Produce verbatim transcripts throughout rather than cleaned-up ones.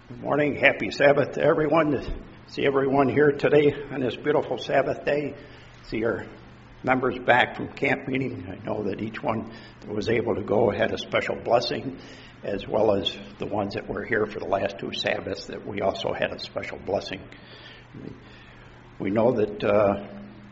Good morning. Happy Sabbath to everyone. To see everyone here today on this beautiful Sabbath day. See our members back from camp meeting. I know that each one that was able to go had a special blessing, as well as the ones that were here for the last two Sabbaths, that we also had a special blessing. We know that uh,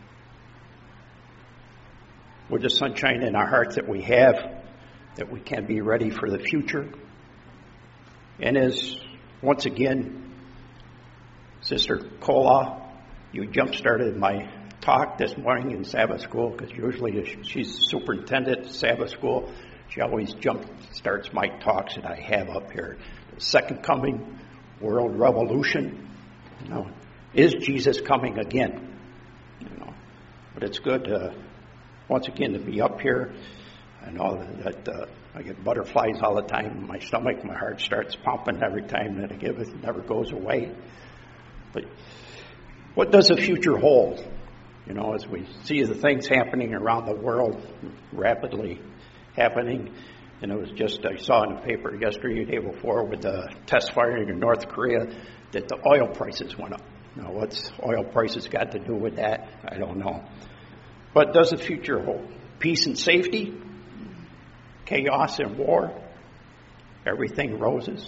with the sunshine in our hearts that we have, that we can be ready for the future. And as once again, Sister Kola, you jump-started my talk this morning in Sabbath school, because usually she's superintendent at Sabbath school. She always jump-starts my talks that I have up here. The second coming, world revolution. You know, is Jesus coming again? You know, but it's good, uh, once again, to be up here. I know that uh, I get butterflies all the time in my stomach. My heart starts pumping every time that I give it. It never goes away. But what does the future hold? You know, as we see the things happening around the world, rapidly happening. And it was just, I saw in the paper yesterday, the day before, with the test firing in North Korea, that the oil prices went up. Now, what's oil prices got to do with that? I don't know. But does the future hold peace and safety? Chaos and war, everything roses.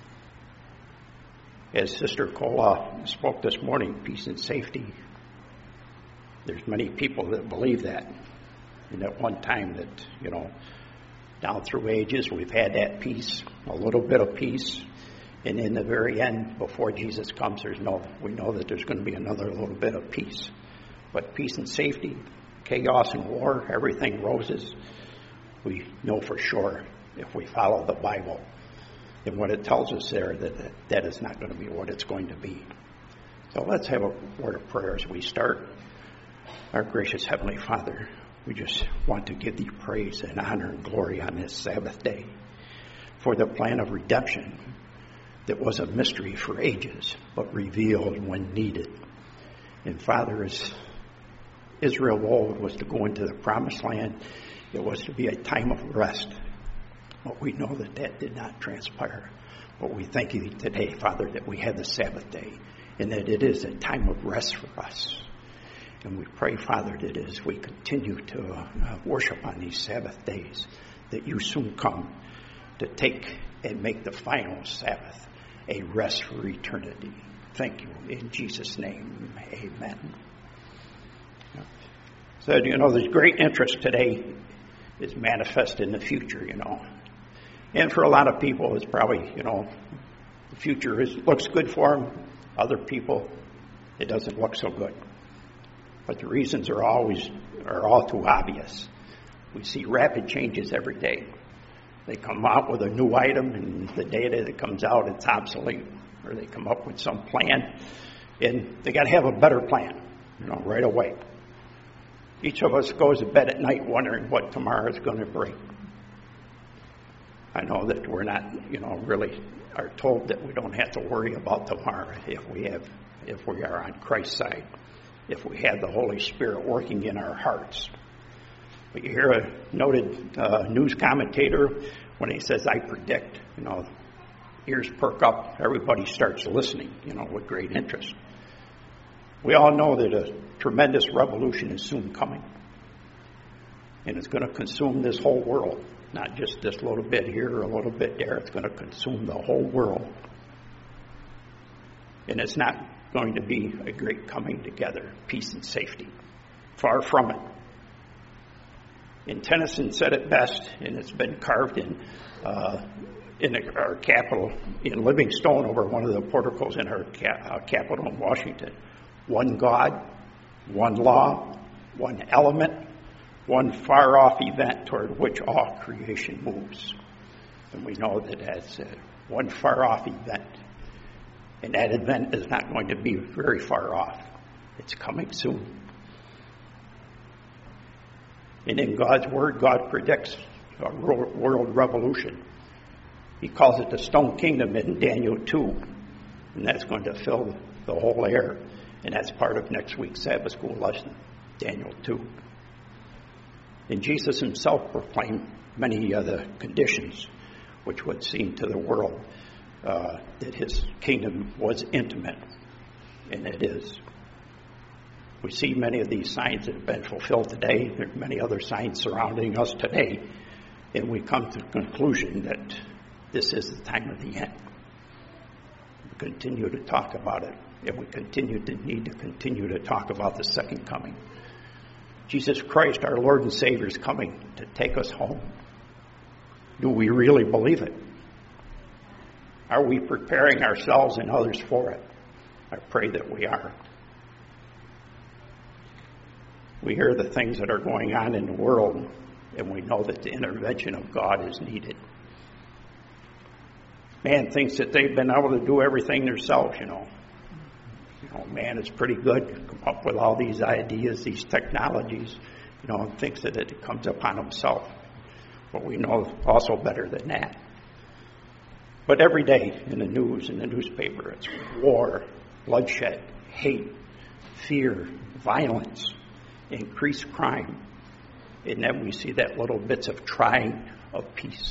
As Sister Kola spoke this morning, peace and safety. There's many people that believe that. And at one time that, you know, down through ages, we've had that peace, a little bit of peace. And in the very end, before Jesus comes, there's no, we know that there's going to be another little bit of peace. But peace and safety, chaos and war, everything roses. We know for sure, if we follow the Bible and what it tells us there, that that is not going to be what it's going to be. So let's have a word of prayer as we start. Our gracious Heavenly Father, we just want to give thee praise and honor and glory on this Sabbath day for the plan of redemption that was a mystery for ages, but revealed when needed. And Father, as Israel old was to go into the promised land, it was to be a time of rest. But we know that that did not transpire. But we thank you today, Father, that we have the Sabbath day and that it is a time of rest for us. And we pray, Father, that as we continue to uh, worship on these Sabbath days, that you soon come to take and make the final Sabbath a rest for eternity. Thank you. In Jesus' name, amen. So, you know, there's great interest today is manifest in the future, you know. And for a lot of people, it's probably, you know, the future is looks good for them. Other people, it doesn't look so good. But the reasons are always, are all too obvious. We see rapid changes every day. They come out with a new item, and the day that it comes out, it's obsolete. Or they come up with some plan, and they got to have a better plan, you know, right away. Each of us goes to bed at night wondering what tomorrow is going to bring. I know that we're not, you know, really are told that we don't have to worry about tomorrow if we have, if we are on Christ's side, if we have the Holy Spirit working in our hearts. But you hear a noted uh, news commentator when he says, "I predict," you know, ears perk up, everybody starts listening, you know, with great interest. We all know that a tremendous revolution is soon coming. And it's going to consume this whole world. Not just this little bit here or a little bit there. It's going to consume the whole world. And it's not going to be a great coming together, peace and safety. Far from it. And Tennyson said it best, and it's been carved in uh, in our capital, in living stone over one of the porticos in our ca- uh, capital in Washington. One God, one law, one element, one far-off event toward which all creation moves. And we know that that's uh, one far-off event. And that event is not going to be very far off. It's coming soon. And in God's Word, God predicts a world revolution. He calls it the Stone Kingdom in Daniel two. And that's going to fill the whole air. And that's part of next week's Sabbath school lesson, Daniel two. And Jesus himself proclaimed many of the conditions which would seem to the world uh, that his kingdom was intimate, and it is. We see many of these signs that have been fulfilled today. There are many other signs surrounding us today, and we come to the conclusion that this is the time of the end. We continue to talk about it, and we continue to need to continue to talk about the second coming. Jesus Christ, our Lord and Savior, is coming to take us home. Do we really believe it? Are we preparing ourselves and others for it? I pray that we are. We hear the things that are going on in the world, and we know that the intervention of God is needed. Man thinks that they've been able to do everything themselves, you know. You know, man is pretty good, come up with all these ideas, these technologies, you know, and thinks that it comes upon himself. But we know also better than that. But every day in the news, in the newspaper, it's war, bloodshed, hate, fear, violence, increased crime. And then we see that little bits of trying of peace.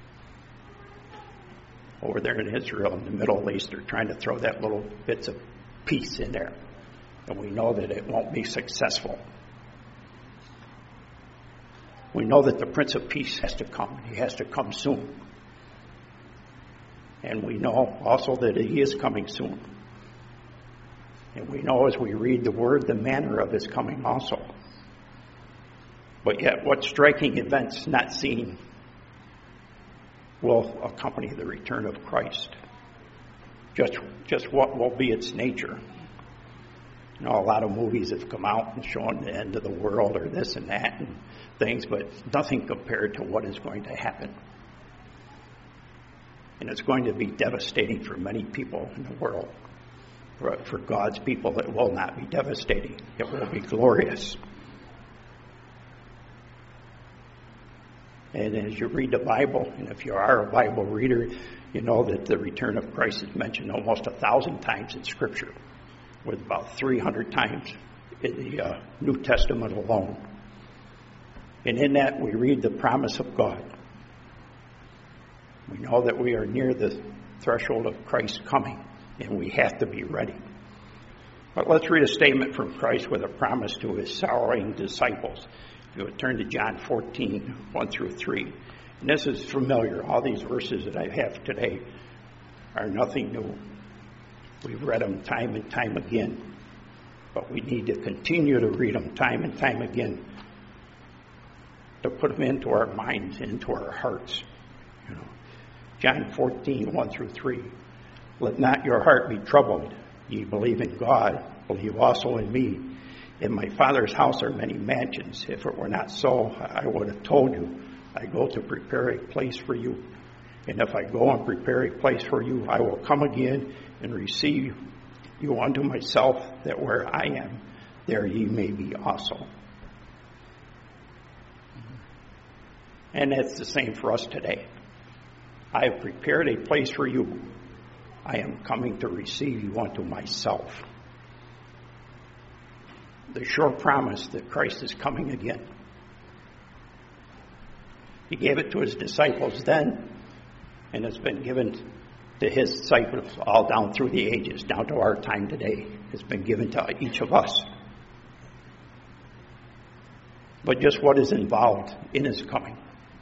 Over there in Israel, in the Middle East, they're trying to throw that little bits of peace in there. And we know that it won't be successful. We know that the Prince of Peace has to come. He has to come soon. And we know also that he is coming soon. And we know as we read the word, the manner of his coming also. But yet, what striking events not seen will accompany the return of Christ? Just, just what will be its nature? You know, a lot of movies have come out and shown the end of the world or this and that and things, but nothing compared to what is going to happen. And it's going to be devastating for many people in the world. For, for God's people, it will not be devastating. It will be glorious. And as you read the Bible, and if you are a Bible reader, you know that the return of Christ is mentioned almost a thousand times in Scripture, with about three hundred times in the uh, New Testament alone. And in that, we read the promise of God. We know that we are near the threshold of Christ's coming, and we have to be ready. But let's read a statement from Christ with a promise to his sorrowing disciples. If you would turn to John fourteen, one through three. And this is familiar. All these verses that I have today are nothing new. We've read them time and time again. But we need to continue to read them time and time again to put them into our minds, into our hearts. You know, John fourteen, one through three. Let not your heart be troubled. Ye believe in God, believe also in me. In my Father's house are many mansions. If it were not so, I would have told you. I go to prepare a place for you. And if I go and prepare a place for you, I will come again and receive you unto myself, that where I am, there ye may be also. And that's the same for us today. I have prepared a place for you. I am coming to receive you unto myself. The sure promise that Christ is coming again. He gave it to his disciples then, and it's been given to his disciples all down through the ages, down to our time today. It's been given to each of us. But just what is involved in his coming?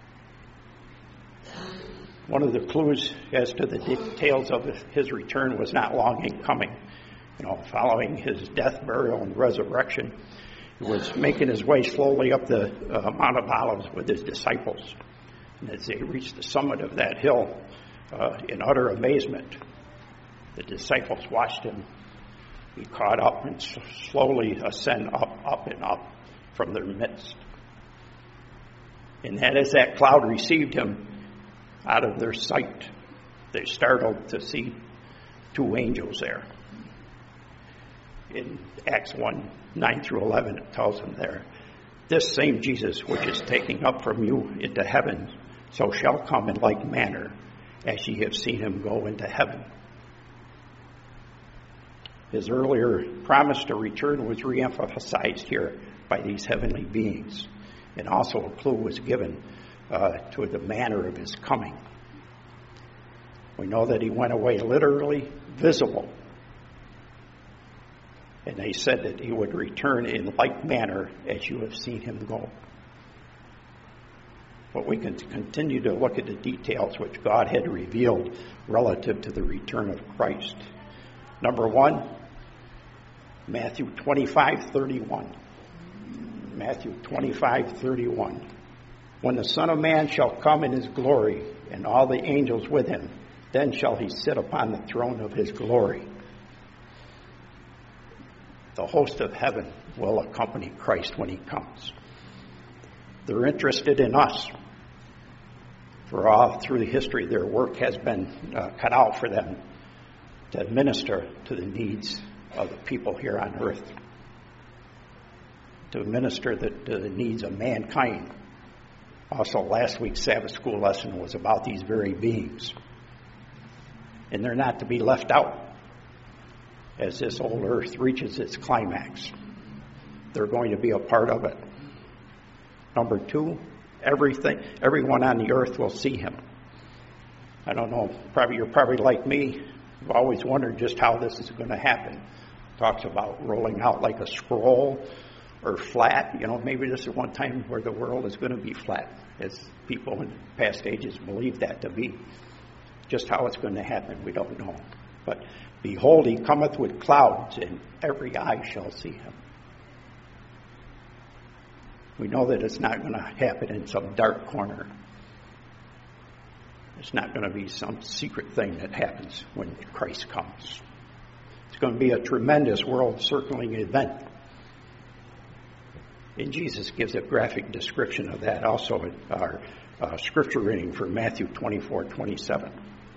One of the clues as to the details of his return was not long in coming. You know, following his death, burial, and resurrection, he was making his way slowly up the uh, Mount of Olives with his disciples. And as they reached the summit of that hill, uh, in utter amazement, the disciples watched him be caught up and slowly ascend up, up and up from their midst. And that as that cloud received him out of their sight, they startled to see two angels there. In Acts one, nine through eleven, it tells them there, this same Jesus which is taking up from you into heaven, so shall come in like manner as ye have seen him go into heaven. His earlier promise to return was reemphasized here by these heavenly beings. And also a clue was given uh, to the manner of his coming. We know that he went away literally visible. And they said that he would return in like manner as you have seen him go. But we can continue to look at the details which God had revealed relative to the return of Christ. Number one, Matthew twenty-five thirty-one. Matthew twenty-five thirty-one. When the Son of Man shall come in his glory, and all the angels with him, then shall he sit upon the throne of his glory. The host of heaven will accompany Christ when he comes. They're interested in us. For all through history, their work has been uh, cut out for them to minister to the needs of the people here on earth, to minister the, to the needs of mankind. Also, last week's Sabbath school lesson was about these very beings. And they're not to be left out as this old earth reaches its climax. They're going to be a part of it. Number two, everything, everyone on the earth will see him. I don't know, probably you're probably like me. I've always wondered just how this is going to happen. Talks about rolling out like a scroll or flat. You know, maybe this is one time where the world is going to be flat, as people in past ages believed that to be. Just how it's going to happen, we don't know. But behold, he cometh with clouds, and every eye shall see him. We know that it's not going to happen in some dark corner. It's not going to be some secret thing that happens when Christ comes. It's going to be a tremendous world-circling event. And Jesus gives a graphic description of that also in our uh, scripture reading for Matthew twenty-four twenty-seven.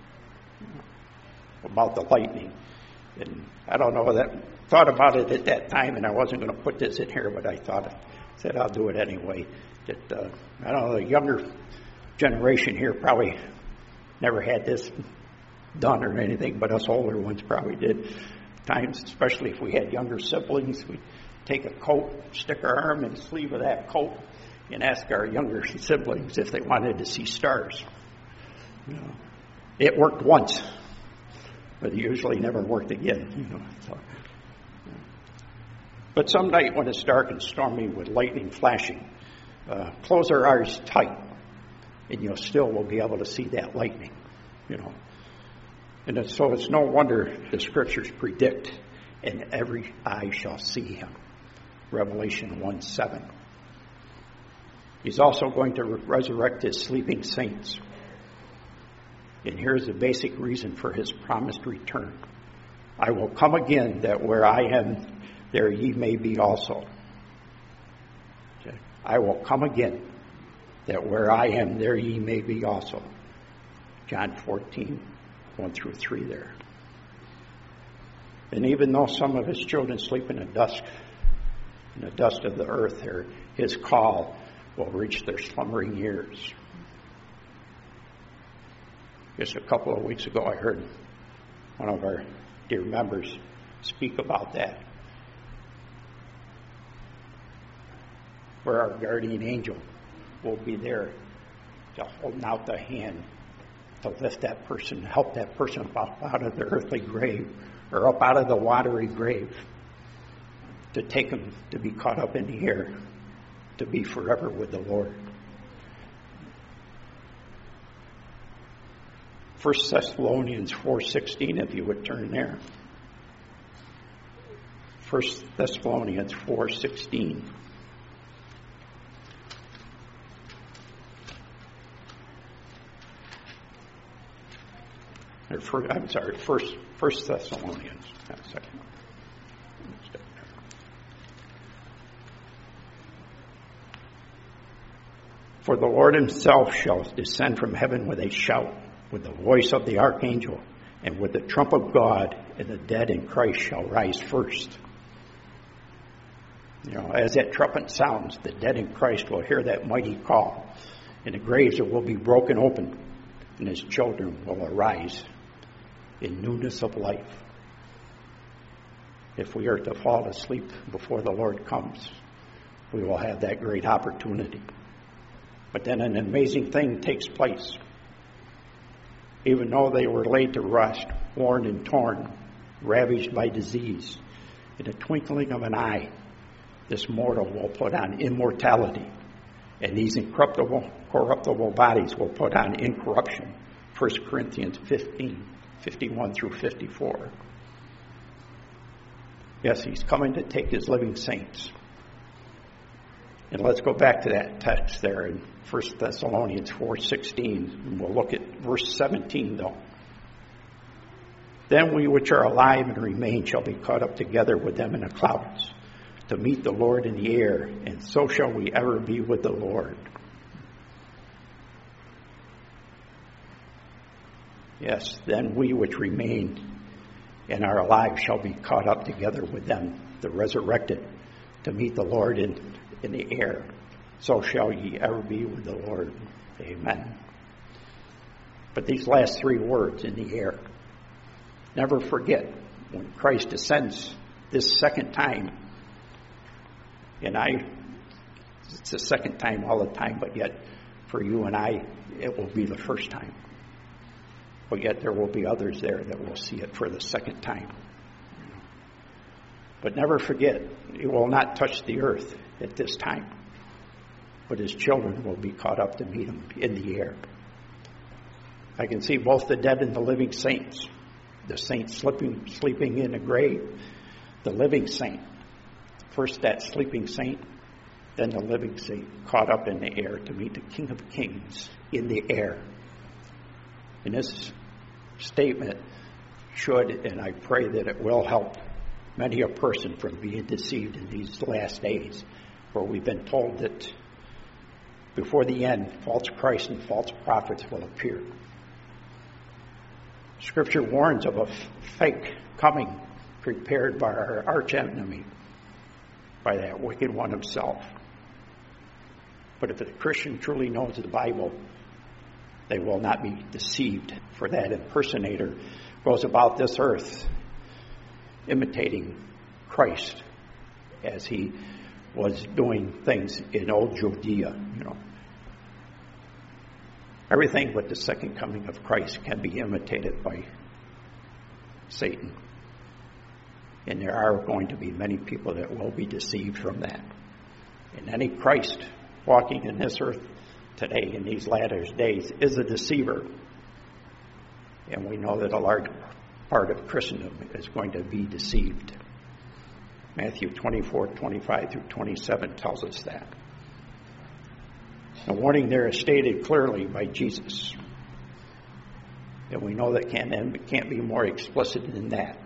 About the lightning. And I don't know, that thought about it at that time, and I wasn't going to put this in here, but I thought, I said I'll do it anyway. That uh, I don't know, the younger generation here probably never had this done or anything, but us older ones probably did. Times, especially if we had younger siblings, we'd take a coat, stick our arm in the sleeve of that coat, and ask our younger siblings if they wanted to see stars. You know, it worked once, but it usually never worked again. You know, so. But some night when it's dark and stormy with lightning flashing, uh, close our eyes tight, and you still will be able to see that lightning. You know. And so it's no wonder the scriptures predict, and every eye shall see him. Revelation one seven. He's also going to resurrect his sleeping saints. And here's the basic reason for his promised return. I will come again, that where I am, there ye may be also. Okay. I will come again, that where I am, there ye may be also. John fourteen. One through three there. And even though some of his children sleep in the dust, in the dust of the earth, there, his call will reach their slumbering ears. Just a couple of weeks ago, I heard one of our dear members speak about that, where our guardian angel will be there to hold out the hand to lift that person, help that person up out of the earthly grave or up out of the watery grave, to take them to be caught up in the air, to be forever with the Lord. First Thessalonians four sixteen, if you would turn there. First Thessalonians four sixteen. Or first, I'm sorry, First First Thessalonians. Not a second. For the Lord himself shall descend from heaven with a shout, with the voice of the archangel, and with the trump of God, and the dead in Christ shall rise first. You know, as that trumpet sounds, the dead in Christ will hear that mighty call, and the graves will be broken open, and his children will arise in newness of life. If we are to fall asleep before the Lord comes, we will have that great opportunity. But then an amazing thing takes place. even though they were laid to rust, worn and torn, ravaged by disease. In a twinkling of an eye, this mortal will put on immortality, and these incorruptible, corruptible bodies will put on incorruption. First Corinthians fifteen, fifty-one through fifty-four. Yes, he's coming to take his living saints. And let's go back to that text there in First Thessalonians four sixteen, and we'll look at verse seventeen though. Then we which are alive and remain shall be caught up together with them in the clouds, to meet the Lord in the air, and so shall we ever be with the Lord. Yes, then we which remain and are alive shall be caught up together with them, the resurrected, to meet the Lord in, in the air. So shall ye ever be with the Lord. Amen. But these last three words, in the air, never forget, when Christ descends this second time, and I, it's the second time all the time, but yet for you and I, it will be the first time. But yet there will be others there that will see it for the second time. But never forget, it will not touch the earth at this time, but his children will be caught up to meet him in the air. I can see both the dead and the living saints. The saint sleeping, sleeping in a grave, the living saint. First that sleeping saint, then the living saint caught up in the air to meet the King of Kings in the air. And this statement should, and I pray that it will help many a person from being deceived in these last days, where we've been told that before the end, false Christ and false prophets will appear. Scripture warns of a fake coming prepared by our arch enemy, by that wicked one himself. But if a Christian truly knows the Bible, they will not be deceived, for that impersonator goes about this earth imitating Christ as he was doing things in old Judea, you know. Everything but the second coming of Christ can be imitated by Satan. And there are going to be many people that will be deceived from that. And any Christ walking in this earth today in these latter days is a deceiver. And we know that a large part of Christendom is going to be deceived. Matthew twenty-four, twenty-five through twenty-seven tells us that. The warning there is stated clearly by Jesus. And we know that can't, can't be more explicit than that.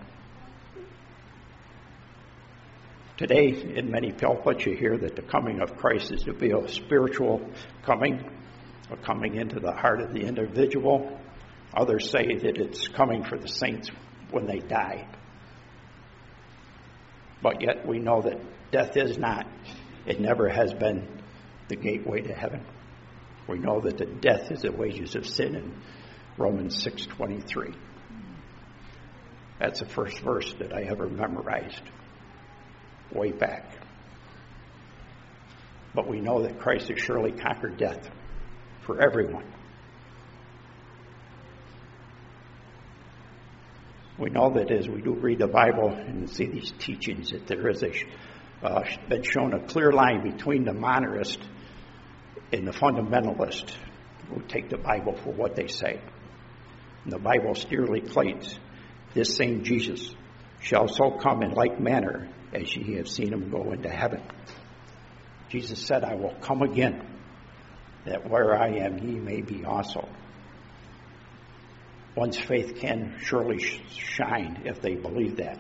Today, in many pulpits, you hear that the coming of Christ is to be a spiritual coming, a coming into the heart of the individual. Others say that it's coming for the saints when they die. But yet we know that death is not, it never has been the gateway to heaven. We know that the death is the wages of sin in Romans six twenty-three. That's the first verse that I ever memorized way back. But we know that Christ has surely conquered death for everyone. We know that as we do read the Bible and see these teachings, that there is a uh, been shown a clear line between the monerist and the fundamentalist who take the Bible for what they say. And the Bible clearly claims, this same Jesus shall so come in like manner as ye have seen him go into heaven. Jesus said, I will come again, that where I am ye may be also. One's faith can surely shine if they believe that.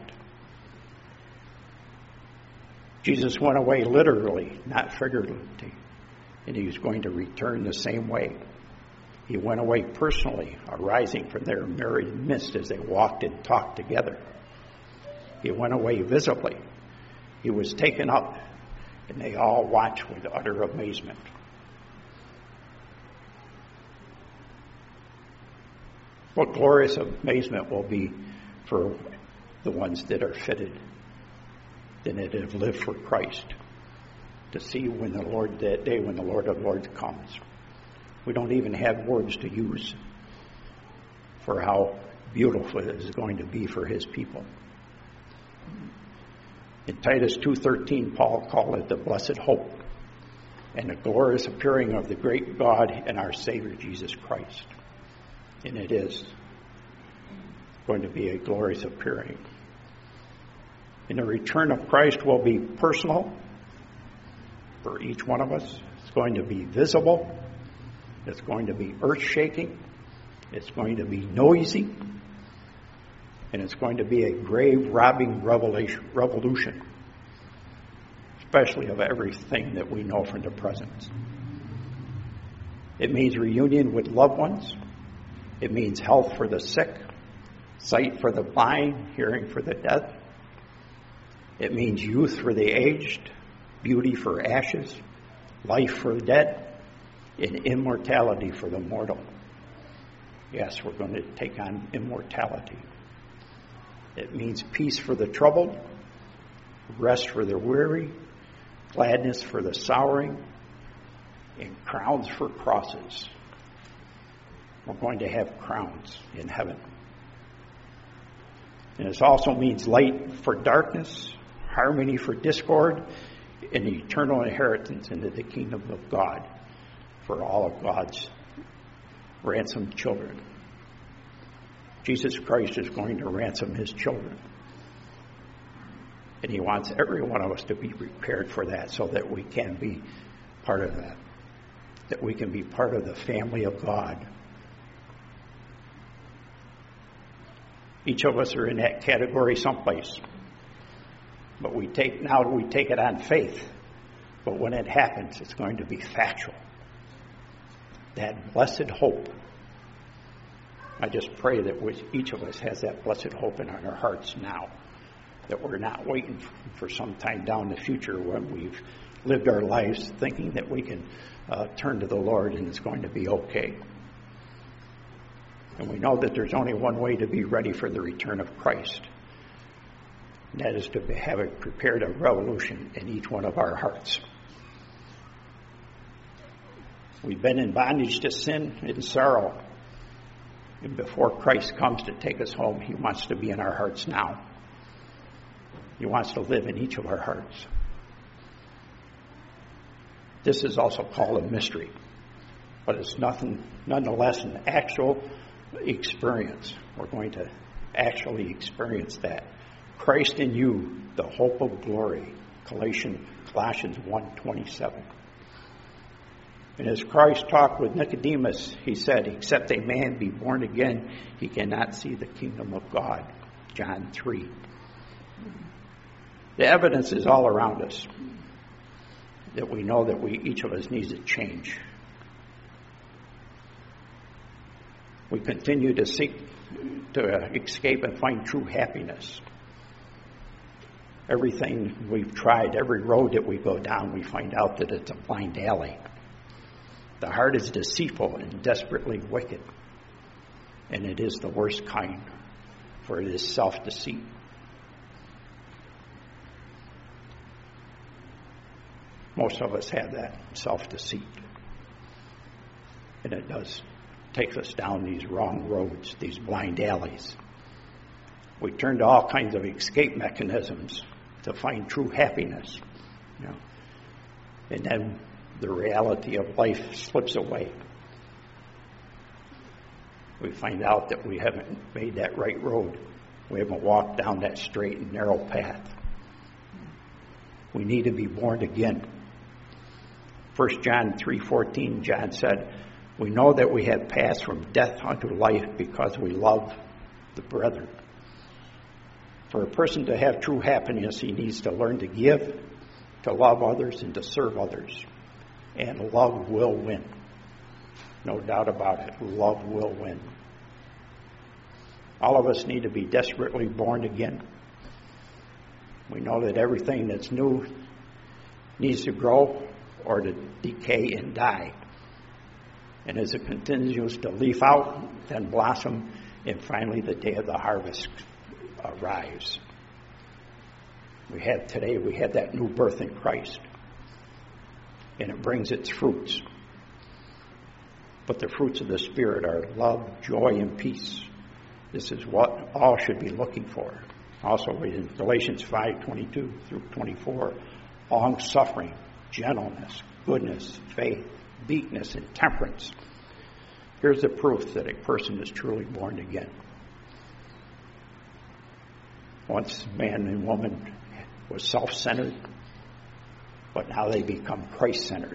Jesus went away literally, not figuratively, and he was going to return the same way. He went away personally, arising from their merry midst as they walked and talked together. He went away visibly. He was taken up, and they all watched with utter amazement. What glorious amazement will be for the ones that are fitted, and that have lived for Christ, to see when the Lord, that day when the Lord of Lords comes. We don't even have words to use. for how beautiful it is going to be for his people. In Titus two thirteen, Paul called it the blessed hope and the glorious appearing of the great God and our Savior Jesus Christ. And it is going to be a glorious appearing. And the return of Christ will be personal for each one of us. It's going to be visible. It's going to be earth-shaking. It's going to be noisy. And it's going to be a grave-robbing revolution, especially of everything that we know from the present. It means reunion with loved ones. It means health for the sick, sight for the blind, hearing for the deaf. It means youth for the aged, beauty for ashes, life for the dead, and immortality for the mortal. Yes, we're going to take on immortality. It means peace for the troubled, rest for the weary, gladness for the sorrowing, and crowns for crosses. We're going to have crowns in heaven. And it also means light for darkness, harmony for discord, and eternal inheritance into the kingdom of God for all of God's ransomed children. Jesus Christ is going to ransom his children. And he wants every one of us to be prepared for that so that we can be part of that. That we can be part of the family of God. Each of us are in that category someplace. But we take now we take it on faith. But when it happens, it's going to be factual. That blessed hope. I just pray that we, each of us has that blessed hope in our hearts now. That we're not waiting for some time down the future when we've lived our lives thinking that we can uh, turn to the Lord and it's going to be okay. And we know that there's only one way to be ready for the return of Christ. And that is to have it prepared a revolution in each one of our hearts. We've been in bondage to sin and sorrow. And before Christ comes to take us home, he wants to be in our hearts now. He wants to live in each of our hearts. This is also called a mystery. But it's nothing, nonetheless an actual experience. We're going to actually experience that. Christ in you, the hope of glory. Colossians one twenty-seven. And as Christ talked with Nicodemus, he said, except a man be born again, he cannot see the kingdom of God. John three. The evidence is all around us that we know that we each of us needs to change. We continue to seek to escape and find true happiness. Everything we've tried, every road that we go down, we find out that it's a blind alley. The heart is deceitful and desperately wicked, and it is the worst kind, for it is self-deceit. Most of us have that self-deceit, and it does take us down these wrong roads, these blind alleys. We turn to all kinds of escape mechanisms to find true happiness, you know, and then the reality of life slips away. We find out that we haven't made that right road. We haven't walked down that straight and narrow path. We need to be born again. First John three fourteen, John said, we know that we have passed from death unto life because we love the brethren. For a person to have true happiness, he needs to learn to give, to love others, and to serve others. And love will win. No doubt about it. Love will win. All of us need to be desperately born again. We know that everything that's new needs to grow or to decay and die. And as it continues to leaf out, then blossom, and finally the day of the harvest arrives. We had today, we had that new birth in Christ. And it brings its fruits. But the fruits of the Spirit are love, joy, and peace, This is what all should be looking for. Also in Galatians five twenty-two through twenty-four, long-suffering, gentleness, goodness, faith, meekness, and temperance. Here's the proof that a person is truly born again. Once man and woman was self-centered, but now they become Christ-centered.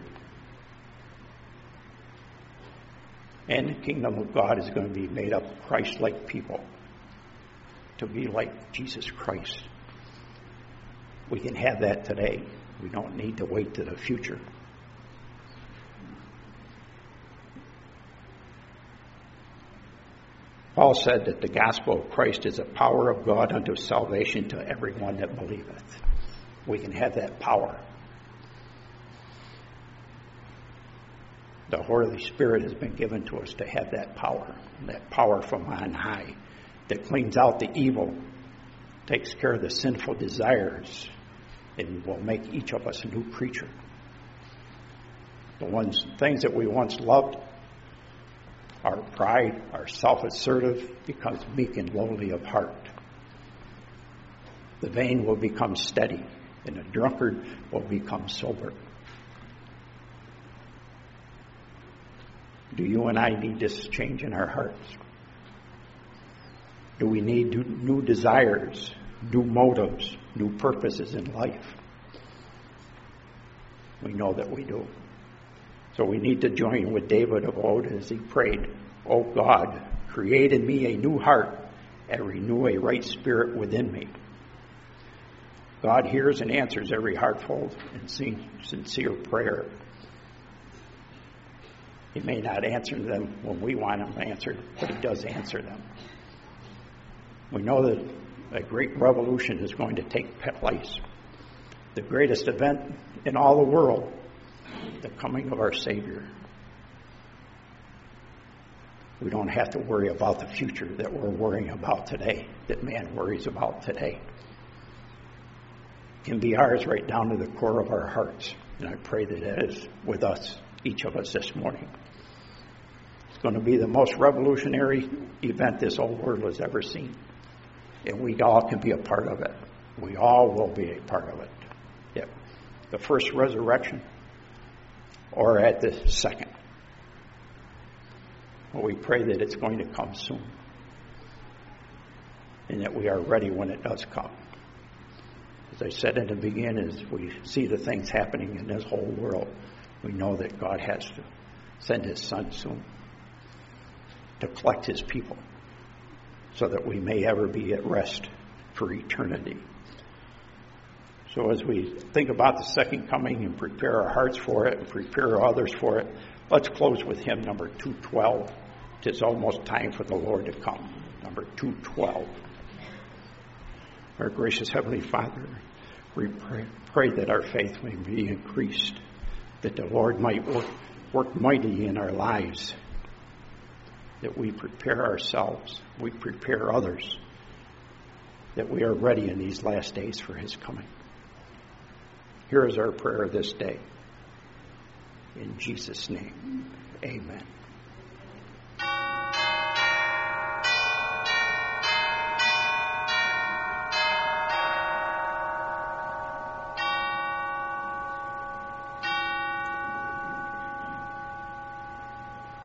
And the kingdom of God is going to be made up of Christ-like people, to be like Jesus Christ. We can have that today. We don't need to wait to the future. Paul said that the gospel of Christ is the power of God unto salvation to everyone that believeth. We can have that power. The Holy Spirit has been given to us to have that power, that power from on high that cleans out the evil, takes care of the sinful desires, and will make each of us a new creature. The ones, things that we once loved, our pride, our self-assertive, becomes meek and lowly of heart. The vain will become steady, and the drunkard will become sober. Do you and I need this change in our hearts? Do we need new desires, new motives, new purposes in life? We know that we do. So we need to join with David of old as he prayed, "O God, create in me a new heart and renew a right spirit within me." God hears and answers every heartfelt and sincere prayer. He may not answer them when we want them answered, but he does answer them. We know that a great revolution is going to take place. The greatest event in all the world, the coming of our Savior. We don't have to worry about the future that we're worrying about today, that man worries about today. It can be ours right down to the core of our hearts. And I pray that that is with us, each of us this morning. It's going to be the most revolutionary event this old world has ever seen. And we all can be a part of it. We all will be a part of it. Yep. The first resurrection or at the second. Well, we pray that it's going to come soon. And that we are ready when it does come. As I said in the beginning, as we see the things happening in this whole world, we know that God has to send his Son soon to collect his people so that we may ever be at rest for eternity. So as we think about the second coming and prepare our hearts for it and prepare others for it, let's close with hymn number two twelve. It's almost time for the Lord to come. Number two twelve. Our gracious Heavenly Father, we pray, pray that our faith may be increased, that the Lord might work, work mighty in our lives, that we prepare ourselves, we prepare others, that we are ready in these last days for his coming. Here is our prayer this day. In Jesus' name, amen.